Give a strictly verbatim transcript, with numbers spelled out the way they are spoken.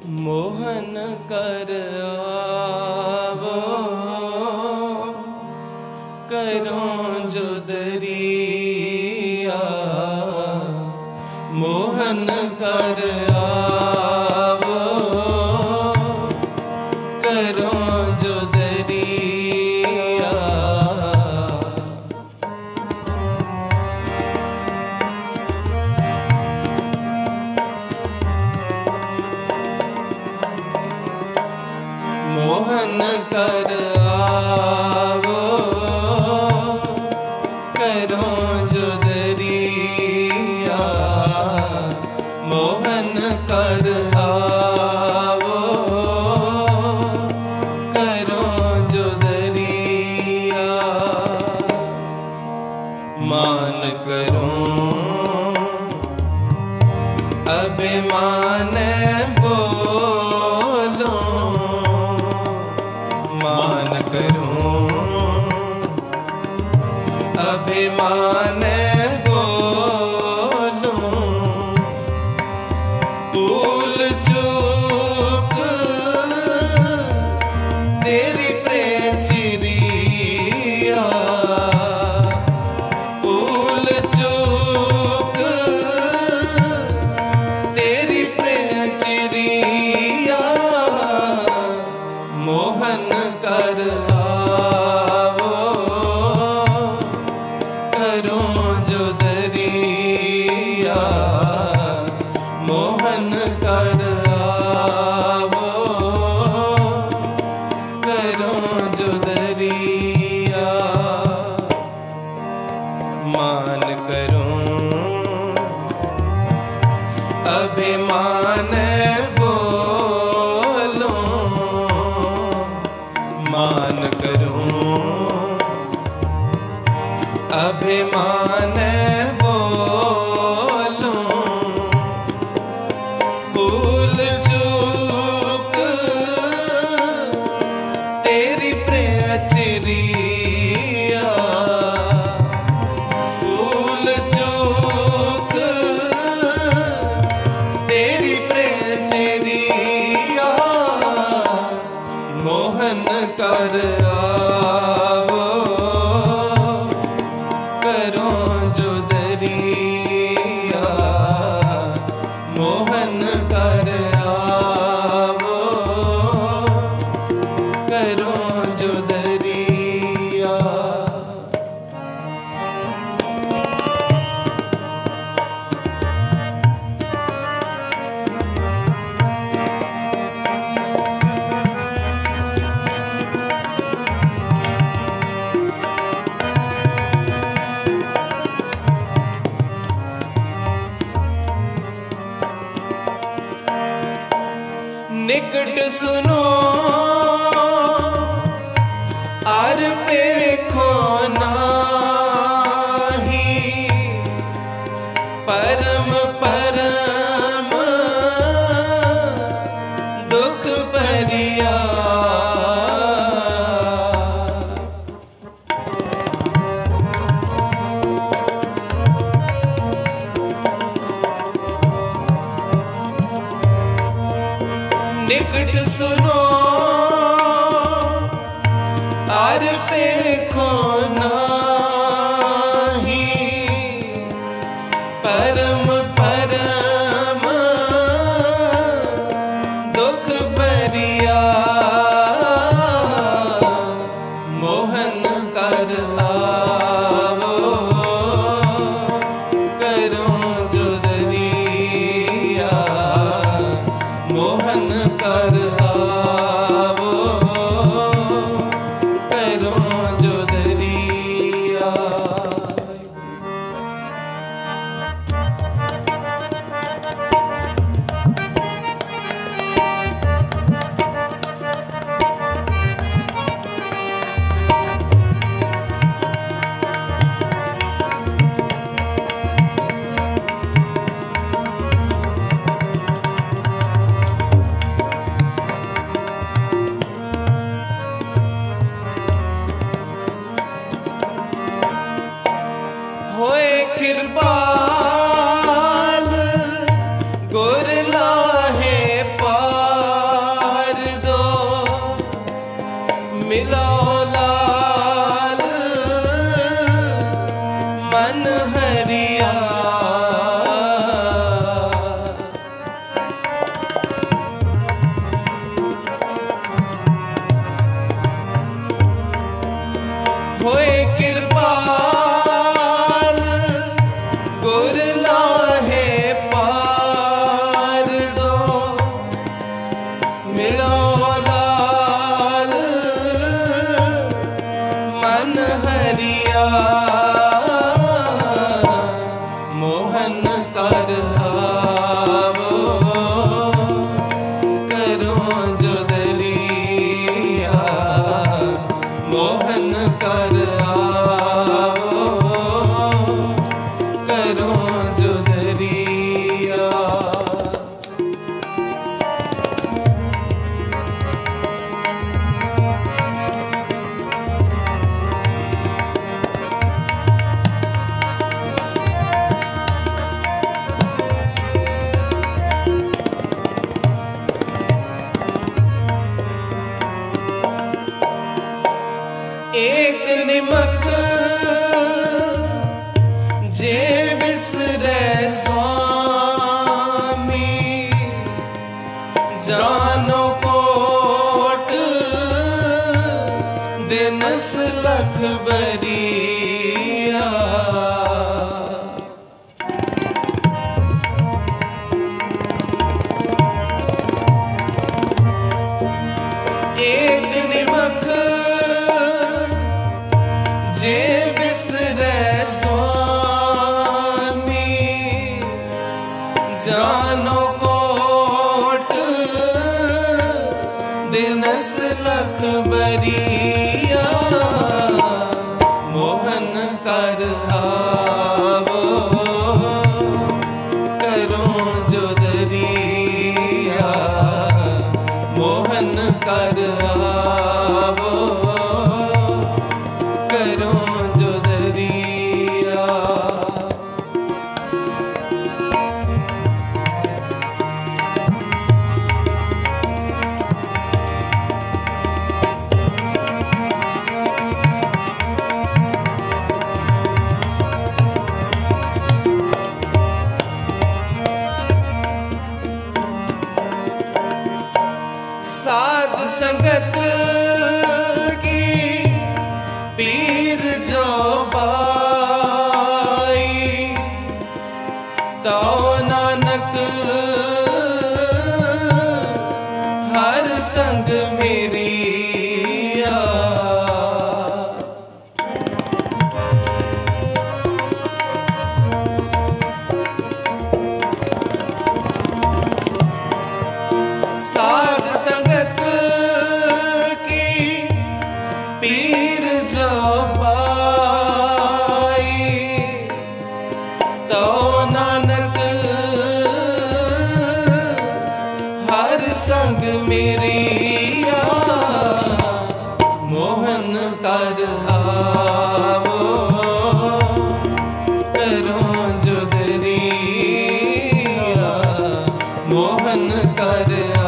मोहन कर आवो करो जो दरिया। मोहन कर आवो करो जो दरिया। मोहन कर आवो करो जो दरिया। मोहन कर आवो करो जो दरिया। मान करो अभिमान बोलो। मान करूं अभिमान बोलूं। भूल चूक तेरी प्रेचिरिया। भूल चूक तेरी प्रेचिरिया। मोहन कर आवो करो जो दरिया। मोहन कर आवो करो जो दरिया। मान करूं अभिमान मान करूं अभिमान बोलूं। भूल चूक तेरी प्रेचिरिया। भूल चूक तेरी प्रेचिरिया। मोहन कर आवो करो जो दरिया। मोहन कर आवो करो जो दरिया। निकट सुनो आर पेखो नाही। परम परम दुख भरिया। निकट सुनो आर पेखो नाही। परम परम दुख भरिया। मोहन कर आवो करो जो दरिया। मोहन कर आवो करो जो दरिया। जानो कोट दिनस लख बरिया। एक निमख जे बिसरै स्वामी, जानो कोट दिनस लख बरिया। मोहन कर आवो करो जो दरिया। मोहन कर आवो करो जो दरिया। साध संगत की पीर जो पाई, तो नानक हर संग मेरी आ। साध संगत की पीर जो पाई, तो नानक हर संग मेरी आ। मोहन कर आवो करो जो दरिया। मोहन कर